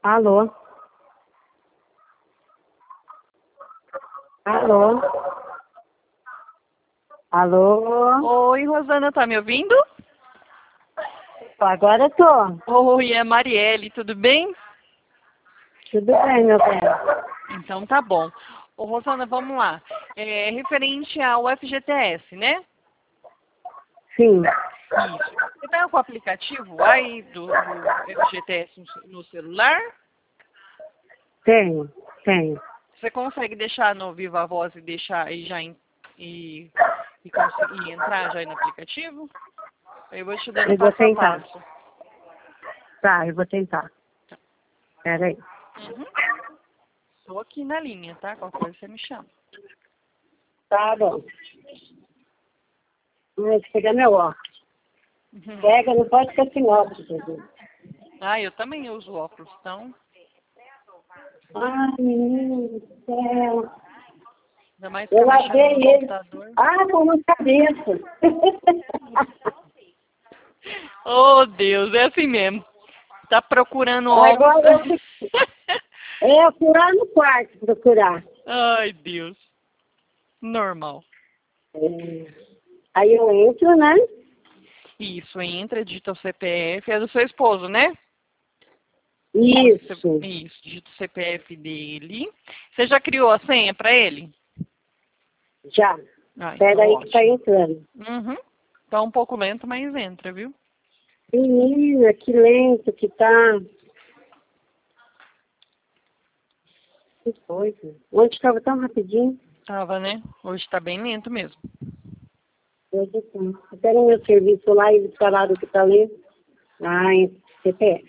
Alô? Alô? Alô? Oi, Rosana, tá me ouvindo? Agora tô. Oi, é Marielle, tudo bem? Tudo bem, meu bem? Então tá bom. Ô, Rosana, vamos lá. É referente ao FGTS, né? Sim. Isso. Você tá com o aplicativo aí do FGTS no celular? Tenho. Você consegue deixar no Viva Voz e deixar e já conseguir entrar já aí no aplicativo? Eu vou te dando Eu vou passo a tentar. passo. Tá, eu vou tentar. Pera aí. Uhum. Estou aqui na linha, tá? Qualquer coisa você me chama. Tá bom. Vou pegar meu óculos. Uhum. Pega, não pode ficar sem óculos, Jesus. Ah, eu também uso óculos, então. Ai, menino do céu. Ainda mais Eu ficar mexendo lavei no ele. computador. Ah, com uma cabeça. Oh, Deus, é assim mesmo. Tá procurando óculos. Agora eu fui lá no quarto procurar. Ai, Deus. Normal. É. Aí eu entro, né? Isso, entra, digita o CPF. É do seu esposo, né? Isso. Isso, digita o CPF dele. Você já criou a senha pra ele? Já. Ah, Espera então aí que tá ótimo. entrando. Uhum. Tá um pouco lento, mas entra, viu? Menina, que lento que tá. Que coisa. Ontem estava tão rapidinho. Tava, né? Hoje tá bem lento mesmo. Hoje tá. Até no meu serviço lá, eles falaram que tá lento. Ah, é CPF.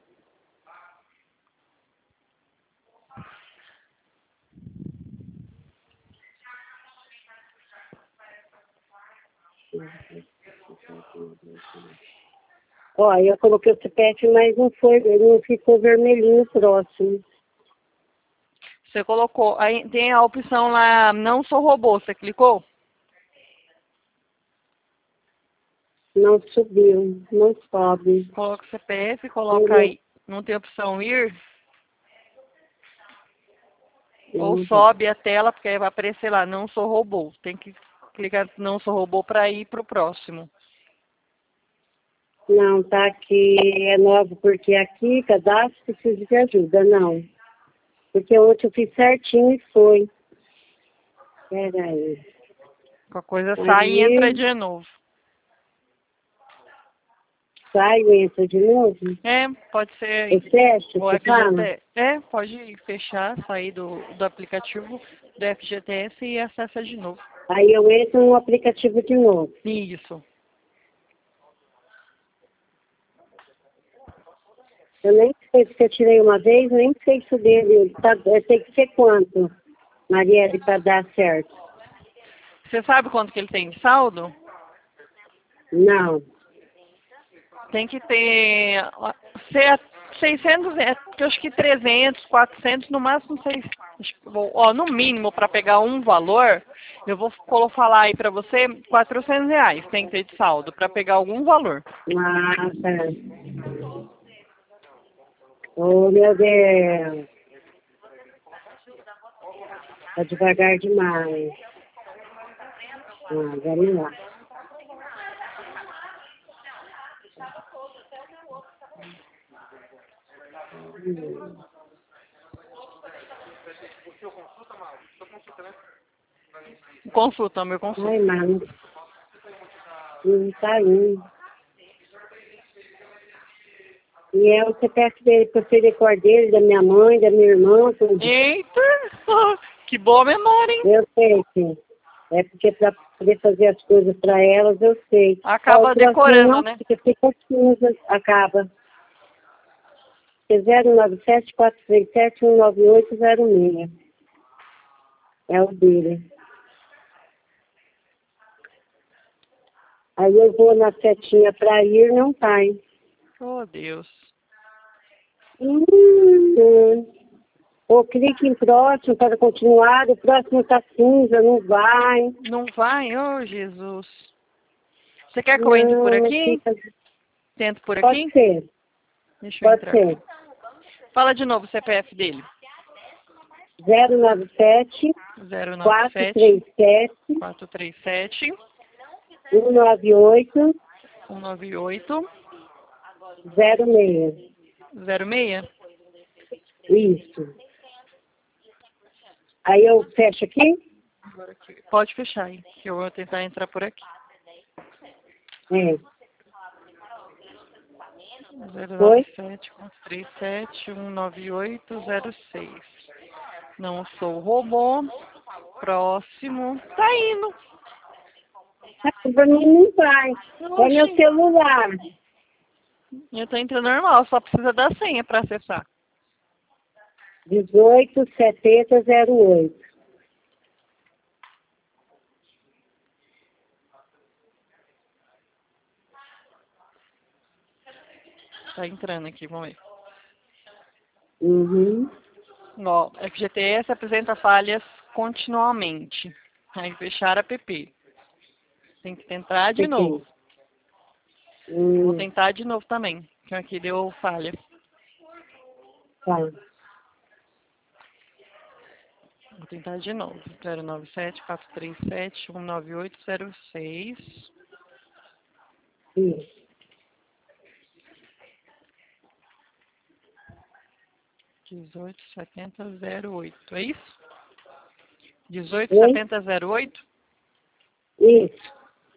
Ó, eu coloquei o CPF, mas não foi, ele não ficou vermelhinho próximo. Você colocou, aí tem a opção lá, não sou robô, você clicou? Não subiu, não sobe. Coloca o CPF, coloca Ele, aí, não tem opção ir, ou vamos ver. sobe a tela, porque aí vai aparecer lá, não sou robô. Tem que clicar não sou robô para ir pro próximo. Não, tá aqui, é novo, porque aqui, cadastro, precisa de ajuda, não. Porque ontem eu fiz certinho e foi. Peraí. Qualquer coisa sai e entra Aí, de novo. sai e entra de novo. É, pode ser Eu fecho, o você fala? FGTS. É, pode fechar, sair do aplicativo do FGTS e acessa de novo. Aí eu entro no aplicativo de novo. Isso. Eu nem sei se eu tirei uma vez, nem sei se o dele, tá, tem que ser quanto, Marielle, para dar certo. Você sabe quanto que ele tem de saldo? Não. Tem que ter ser 600, eu acho que 300, 400, no máximo 600. Ó, no mínimo, para pegar um valor, eu vou falar aí para você, R$ 400 tem que ter de saldo para pegar algum valor. Ah, tá. Oh, meu Deus. Tá devagar demais. Ah, vamos lá. Consulta, meu consulta. Ai, mano. Não tá indo. E é o CPF dele, que eu sei decor dele, da minha mãe, da minha irmã, tudo. Eita, que boa memória, hein? Eu sei, sim. É porque para poder fazer as coisas para elas, eu sei. Ó, o Acaba próximo decorando, não, né? porque fica cinza, acaba. É 097-437-19806. É o dele. Aí eu vou na setinha para ir, não tá, hein? Oh, Deus. Hum. Ou clique em próximo para continuar, o próximo tá cinza, não vai. Não vai? Oh, Jesus. Você quer que eu entre por Não, aqui? fica... Tento por Pode aqui? ser, Deixa eu pode entrar aqui. ser. Fala de novo o CPF dele. 097 097 437 437 198 198 06. 06. Isso. Aí eu fecho aqui? Agora aqui. Pode fechar aí, que eu vou tentar entrar por aqui. É. 097 437 198 06. Não sou robô. Próximo. Tá indo. Pra mim não vai. É meu Oxi. celular. Eu tô entrando normal, só precisa da senha para acessar. 187008. Tá entrando aqui, vamos ver. Uhum. Ó, FGTS apresenta falhas continuamente. Aí fechar app. Tem que tentar de Pequeno. novo. Vou tentar de novo também, que aqui deu falha. Tá. Vou tentar de novo. 097 437 198 06. Isso. 187008. É isso? Oi? 187008? Isso.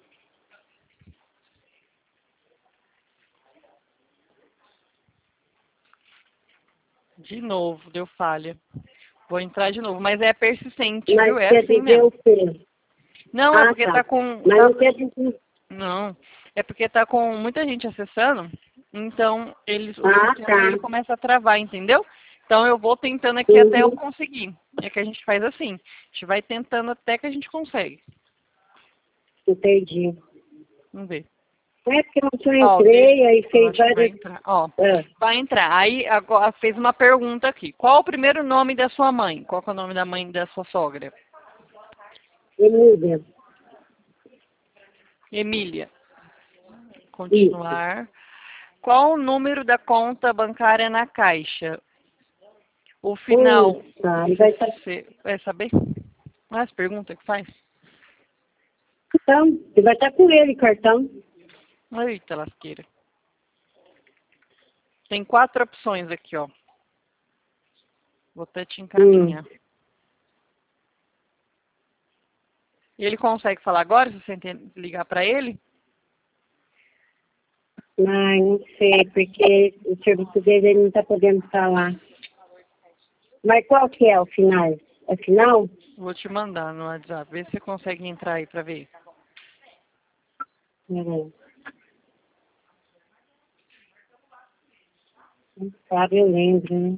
De novo, deu falha. Vou entrar de novo, mas é persistente, Mas viu? É quer assim dizer mesmo. o quê? Não, é Ah, porque tá. tá com... Mas não quer dizer... Não, é porque tá com muita gente acessando, então o Ah, sistema ele tá. começa a travar, entendeu? Então eu vou tentando aqui até eu Uhum. conseguir. É que a gente faz assim, a gente vai tentando até que a gente consegue. Entendi. Vamos ver. É porque eu Ó, entrei, aí eu fez acho que vai várias... entrar. Ó, Ah, vai entrar. Aí agora fez uma pergunta aqui. Qual o primeiro nome da sua mãe? Qual que é o nome da mãe da sua sogra? Emília. Emília. Isso. Continuar. Qual o número da conta bancária na Caixa? O final, Puxa, aí vai estar... você vai saber? Ah, as perguntas que faz? Então, você vai estar com ele, cartão. Eita, lasqueira. Tem 4 opções aqui, ó. Vou até te encaminhar. E ele consegue falar agora, se você ligar para ele? Ai, não sei, porque o serviço dele ele não está podendo falar. Mas qual que é o final? É final? Vou te mandar no WhatsApp. Vê se você consegue entrar aí para ver. Peraí. Não sabe, eu lembro, né?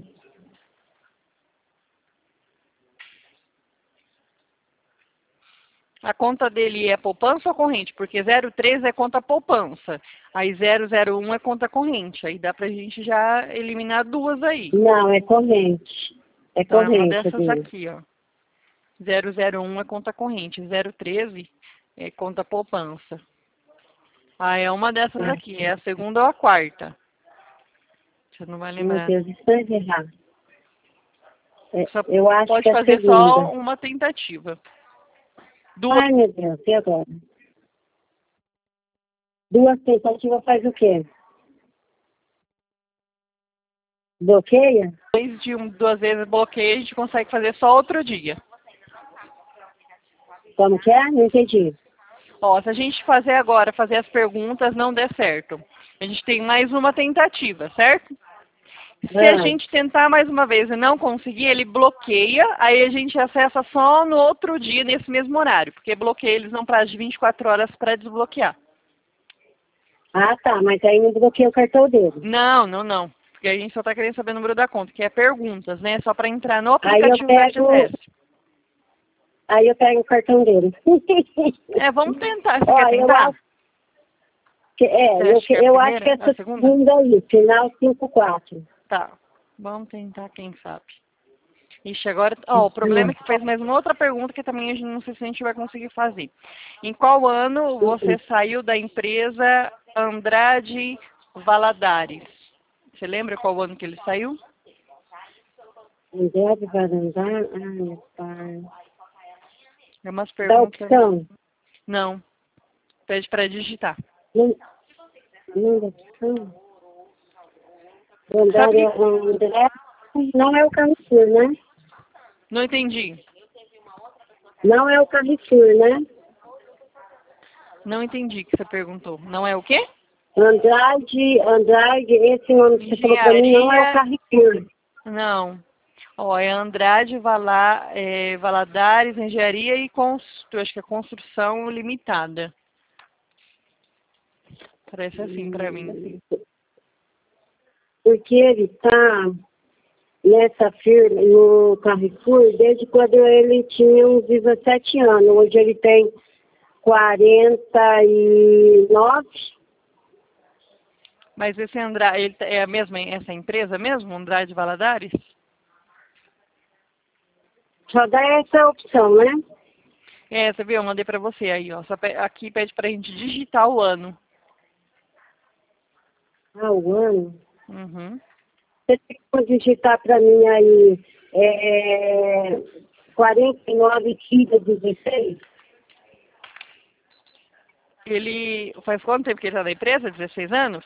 A conta dele é poupança ou corrente? Porque 03 é conta poupança. Aí 001 é conta corrente. Aí dá pra gente já eliminar 2 aí. Não, é corrente. É Então é uma corrente dessas dele. aqui, ó. 001 é conta corrente. 013 é conta poupança. Ah, é uma dessas Ah, aqui. É a segunda ou a quarta. Você não vai meu lembrar. Deus, isso é errado. É, Só eu acho pode que é a fazer só segunda. uma tentativa. Duas. Ai, meu Deus, e agora? Duas tentativas faz o quê? Bloqueia? Depois de 2 vezes bloqueio, a gente consegue fazer só outro dia. Como que é? Não entendi. Ó, se a gente fazer agora, fazer as perguntas, não der certo. A gente tem mais uma tentativa, certo? Se a Ah, gente tentar mais uma vez e não conseguir, ele bloqueia, aí a gente acessa só no outro dia, nesse mesmo horário, porque bloqueia eles não prazo de 24 horas para desbloquear. ah, tá, mas aí não bloqueia o cartão dele. Não, não, não. Porque a gente só está querendo saber o número da conta, que é perguntas, né? Só para entrar no Aí eu aplicativo do pego, FGTS. aí eu pego o cartão dele. É, vamos tentar. Você Ó, quer eu tentar? acho que Você acha que é a eu acho que primeira? A essa segunda? segunda aí, final 54. Tá. Vamos tentar, quem sabe. Ixi, agora, ó, o problema é que fez mais uma outra pergunta que também a gente não sei se a gente vai conseguir fazer. Em qual ano você saiu da empresa Andrade Valadares? Você lembra qual ano que ele saiu? Deve varandar? Ai, pai. É umas Da perguntas. opção? Não. Pede para digitar. Não, não da opção? O André, Sabe? o André não é o Carrefour, né? Não entendi. Não é o Carrefour, né? Não entendi o que você perguntou. Não é o quê? Andrade, esse nome que você falou pra mim não é o Engenharia. Carrefour. Não. Ó, é Andrade Valadares, Engenharia e acho que é Construção Limitada. Parece assim pra mim. Porque ele tá nessa firma, no Carrefour, desde quando ele tinha uns 17 anos. Hoje ele tem 49. Mas esse Andrade, é a mesma, essa empresa mesmo, Andrade Valadares? Só dá essa opção, né? É, você viu? Eu mandei pra você aí, ó. Aqui pede pra gente digitar o ano. Ah, o ano. Uhum. Você tem que digitar para mim aí 49,16? Ele faz quanto tempo que ele tá na empresa? 16 anos?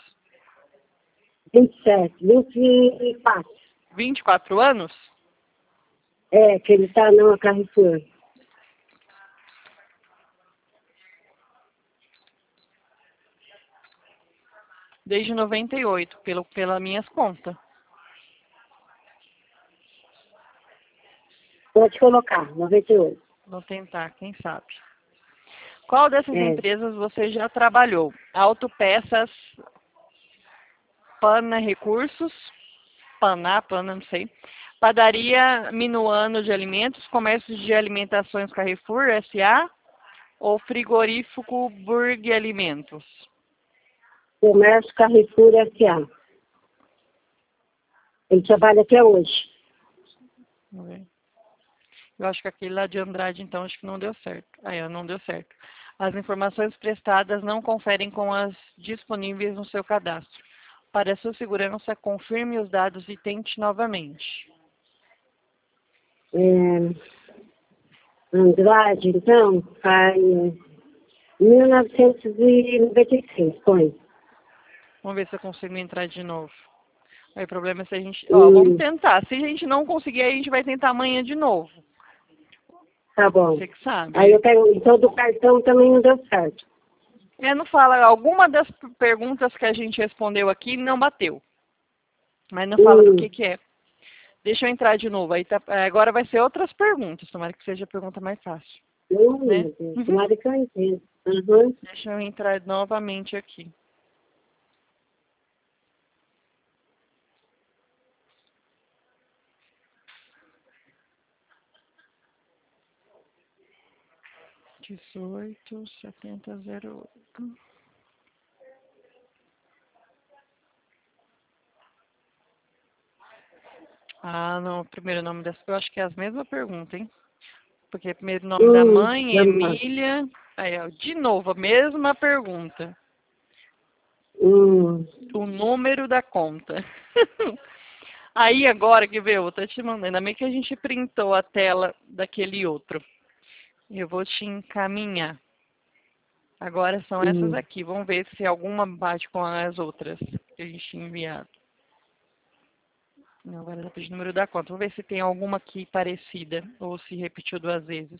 27, 24. 24 anos? É, que ele tá na Carrefour. Desde 98, pelas minhas contas. Pode colocar, 98. Vou tentar, quem sabe. Qual dessas É. empresas você já trabalhou? Autopeças, Pana Recursos, Pana, não sei. Padaria Minuano de Alimentos, Comércio de Alimentações Carrefour S.A. ou Frigorífico Burg Alimentos? Comércio Carrefour S.A. Ele trabalha até hoje. Vamos ver. Eu acho que aquele lá de Andrade, então, acho que não deu certo. Aí, ó, não deu certo. As informações prestadas não conferem com as disponíveis no seu cadastro. Para sua segurança, confirme os dados e tente novamente. Andrade, então, faz 1996, põe. Vamos ver se eu consigo entrar de novo. Aí o problema é se a gente... Ó, vamos tentar. Se a gente não conseguir, aí a gente vai tentar amanhã de novo. Tá bom. Você que sabe. Aí eu quero, então do cartão também não deu certo. Não fala... Alguma das perguntas que a gente respondeu aqui não bateu. Mas não fala do que é. Deixa eu entrar de novo. Aí agora vai ser outras perguntas. Tomara que seja a pergunta mais fácil. Né? Meu Deus, tomara que eu entenda. Uhum. Deixa eu entrar novamente aqui. Dezoito, 7008. Ah, não. O primeiro nome dessa, eu acho que é a mesma pergunta, hein? Porque o primeiro nome da mãe, Vamos lá. Emília. Aí, ó, de novo, a mesma pergunta. Hum. O número da conta. Aí agora, que ver, eu tô te mandando. Ainda bem que a gente printou a tela daquele outro. Eu vou te encaminhar. Agora são essas aqui. Vamos ver se alguma bate com as outras que a gente tinha enviado. Não, agora ela pediu o número da conta. Vamos ver se tem alguma aqui parecida ou se repetiu 2 vezes.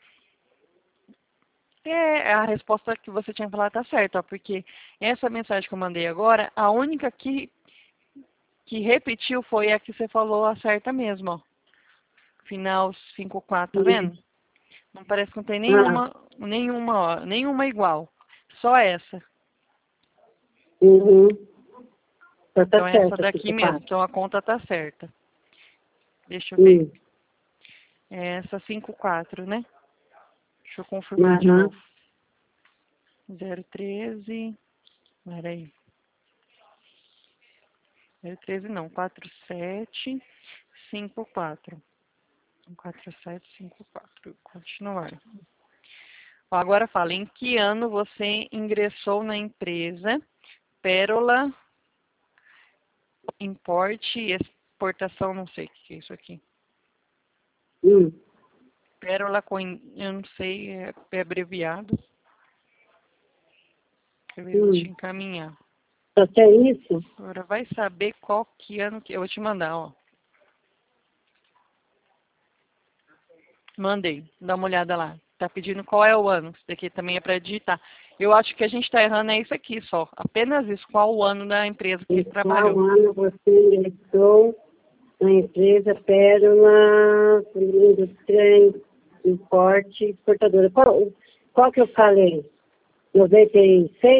A resposta que você tinha falado tá certa, ó, porque essa mensagem que eu mandei agora, a única que repetiu foi a que você falou a certa mesmo, ó. Final 54, tá vendo? Não parece que não tem nenhuma igual. Só essa. Uhum. Tá Então é essa certo, daqui mesmo. Então a conta tá certa. Deixa eu ver. É essa 54, né? Deixa eu confirmar de novo. 013. Peraí. 013 não. 4754. 4754. Continuar. Ó, agora fala, em que ano você ingressou na empresa Pérola Import exportação, não sei o que é isso aqui. Pérola com, eu não sei, é abreviado. Eu vou te encaminhar. Só tem isso? Agora vai saber qual que ano que... Eu vou te mandar, ó. Mandei. Dá uma olhada lá. Tá pedindo qual é o ano. Isso daqui também é para digitar. Eu acho que a gente está errando é isso aqui só. Apenas isso. Qual o ano da empresa que ele trabalhou. Qual ano você ingressou na empresa Pérola, Indústria, Importe, Exportadora? Qual que eu falei? 96?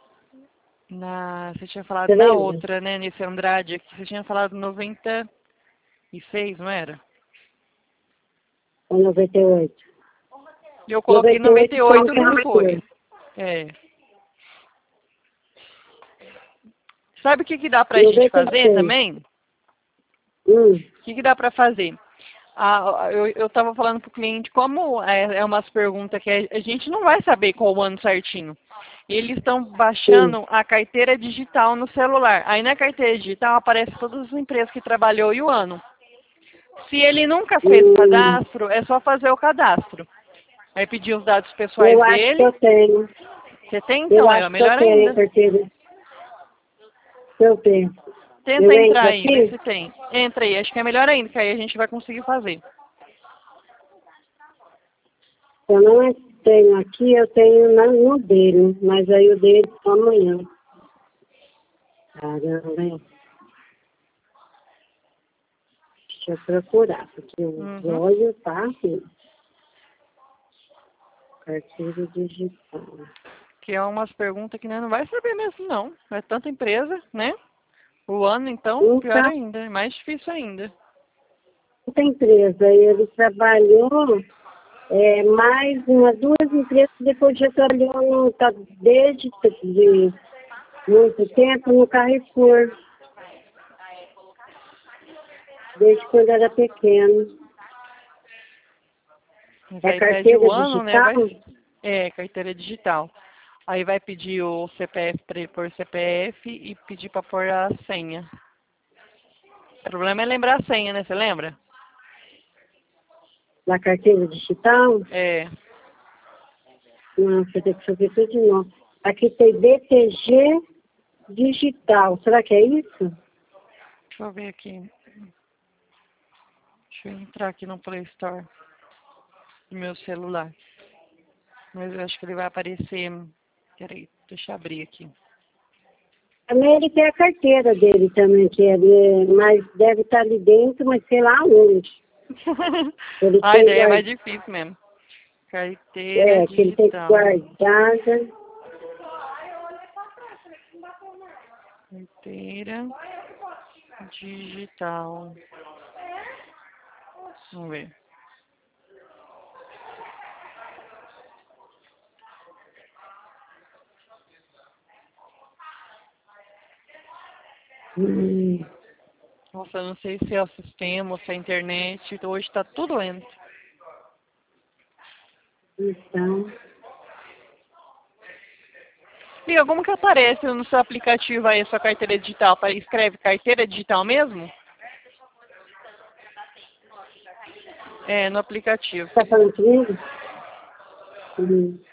Você tinha falado Você na lembra? outra, né? Nesse Andrade aqui. Você tinha falado 96, não era? Ou 98? Eu coloquei 98, não foi. É. Sabe o que dá pra gente fazer também? O que dá pra fazer? Eu estava falando para o cliente, como é umas perguntas que a gente não vai saber qual o ano certinho. Eles estão baixando a carteira digital no celular. Aí na carteira digital aparece todas as empresas que trabalhou e o ano. Se ele nunca fez o cadastro, é só fazer o cadastro. Aí pedir os dados pessoais dele. Eu acho que eu tenho. Você tem? Então, é melhor ainda. Eu tenho. Tenta entrar aí, vê se tem. Entra aí, acho que é melhor ainda, que aí a gente vai conseguir fazer. Eu não tenho aqui, eu tenho no dele, mas aí o dele só amanhã. Caramba, hein? Deixa eu procurar, porque o olho tá aqui. Carteira digital. Que é umas perguntas que não vai saber mesmo, não. É tanta empresa, né? O ano, então, pior ainda, é mais difícil ainda. Muita empresa, ele trabalhou mais duas empresas, depois já trabalhou desde de muito tempo no Carrefour, desde quando era pequeno. Vai carteira o ano, digital? Né? Carteira digital. Aí vai pedir o CPF para ele pôr CPF e pedir para pôr a senha. O problema é lembrar a senha, né? Você lembra? Da carteira digital? É. Não, você tem que fazer tudo de novo. Aqui tem BTG Digital. Será que é isso? Deixa eu ver aqui. Deixa eu entrar aqui no Play Store do meu celular. Mas eu acho que ele vai aparecer... Peraí, deixa eu abrir aqui. Também ele tem a carteira dele também, mas deve estar ali dentro, mas sei lá onde. A ideia é mais difícil mesmo. Carteira digital. Que ele tem guardada. Carteira digital. Vamos ver. Nossa, eu não sei se é o sistema ou se é a internet. Hoje está tudo lento. Então. Liga, como que aparece no seu aplicativo aí a sua carteira digital? Escreve carteira digital mesmo? É, no aplicativo. Tá falando comigo?